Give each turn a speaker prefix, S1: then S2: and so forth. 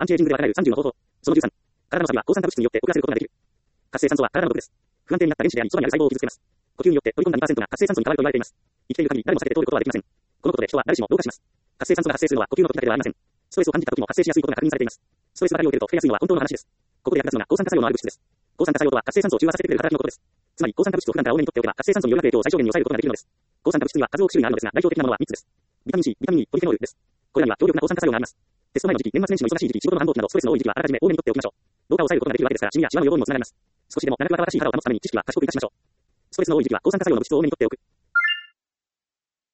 S1: アンチエイジングでは叶う30の方法。その13。体のサビは抗酸化物質によって送らせることができる。活性酸素は体の毒です。不安定になった電子であり、そばにある細胞を傷つけます。呼吸によって取り込んだ 2% が活性酸素に変わると言われています。生きている限り誰も避けて通ることはできません。このことで人は誰しも老化します。活性酸素が発生するのは呼吸の時だけではありません。ストレスを感じた時も発生しやすいことが確認されています。ストレスばかりを受けると増えやすいのは本当の話です。ここで役立つのが抗酸化作用のある物質です。抗酸化作用とは活性酸素を中和させてくれる働きのことです。つまり抗酸化物質を普段から多めに取っておけば活性酸素による影響を最小限に抑えることができるのです。抗酸化物質には数多く種類があるのですが代表的なものは3つです。ビタミン C、ビタミン E、ポリフェノールです。これらには強力な抗酸化作用があります。テスト前の時期、年末年始の忙しい時期、仕事の繁忙期などストレスの多い時期はあらかじめ多めに取っておきましょう。老化を抑えることができるわけですから、シミやシワの予防にもつながります。少しでも長く新しい肌を保つために知識は賢く活かしましょう。ストレスの多い時期は抗酸化作用の物質を多めに取っておく。